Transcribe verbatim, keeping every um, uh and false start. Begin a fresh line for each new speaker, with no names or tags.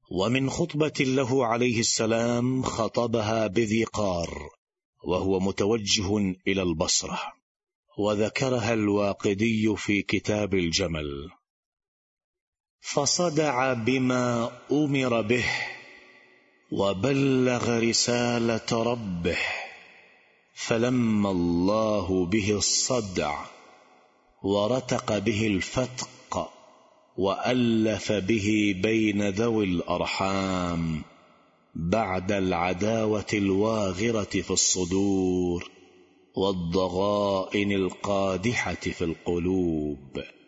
ومن خطبة له عليه السلام خطبها بذي قار وهو متوجه إلى البصرة، وذكرها الواقدي في كتاب الجمل. فصدع بما أمر به وبلغ رسالة ربه، فلم الله به الصدع ورتق به الفتق وألف به بين ذوي الأرحام بعد العداوة الواغرة في الصدور والضغائن القادحة في القلوب.